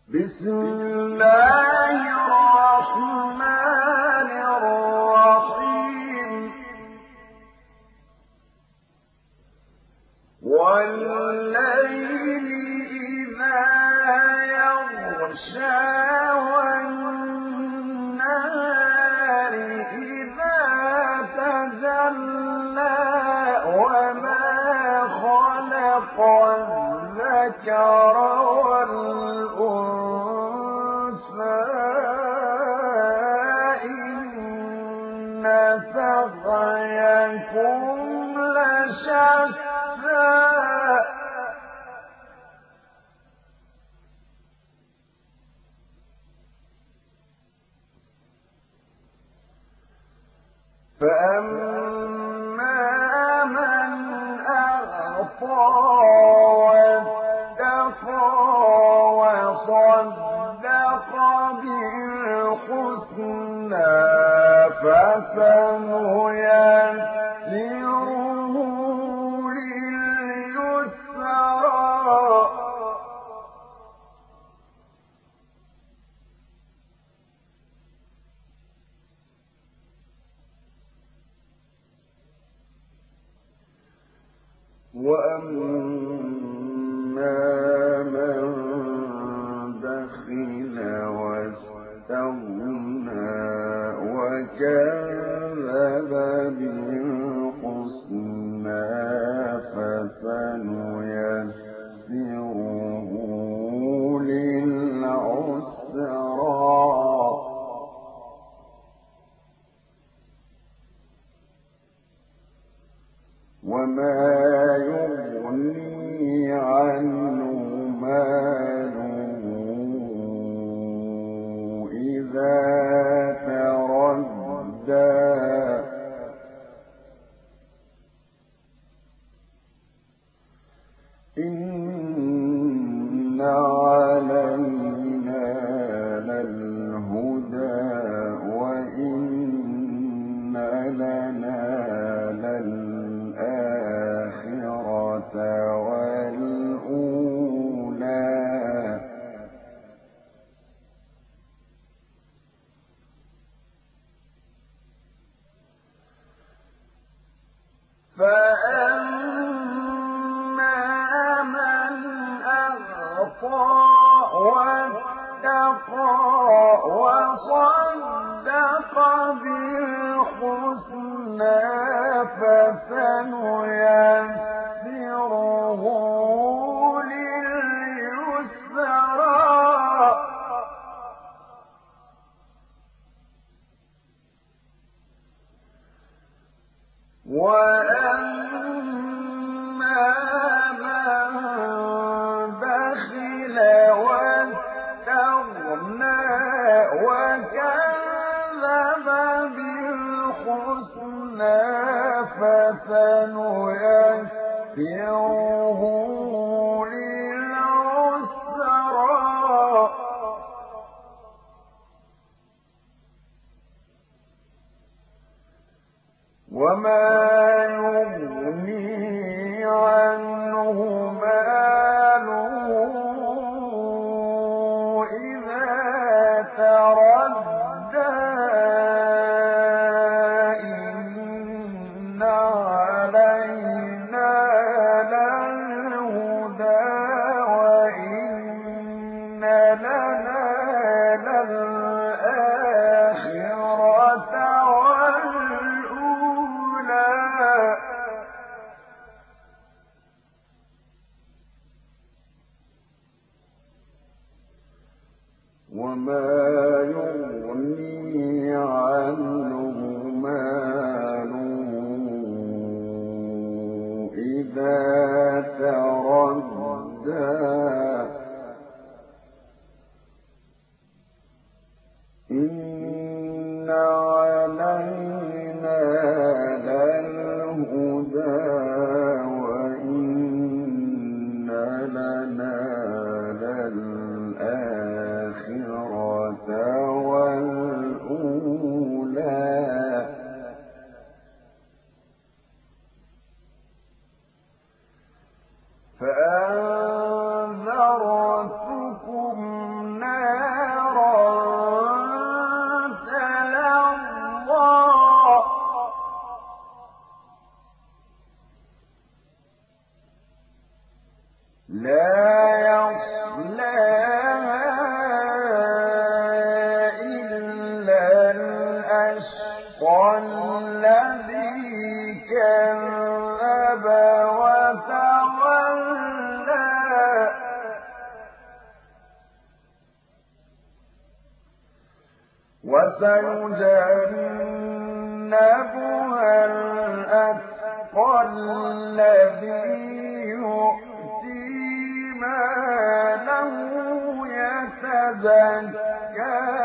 بسم الله الرحمن الرحيم والليل إذا يغشى والنهار إذا تجلى وما خلق الذكر والأنثى إن سعيكم لشتى فأما من أعطى واتقى وصدق بالحسنى فسنيسره لليسرى وأما من بخل واستغنى وكذب بالحسنى فسنيسره للعسرى وما يغني عنه ماله إذا تردى إن علينا للهدى وإن لنا للآخرة والأولى فأما من أعطى واتقى وصدق بالحسنى فسنيسره لليسرى وأما من بخل واستغنى وكذب بالحسنى فسنيسره للعسرى وما يغني عنه ماله إذا تردى إن علينا للهدى وإن لنا للآخرة وما يغني عنه ماله إذا تردى إن علينا للهدى وإن لنا للآخرة وسيجنبها الأتقى الذي يؤتي ماله يتزكى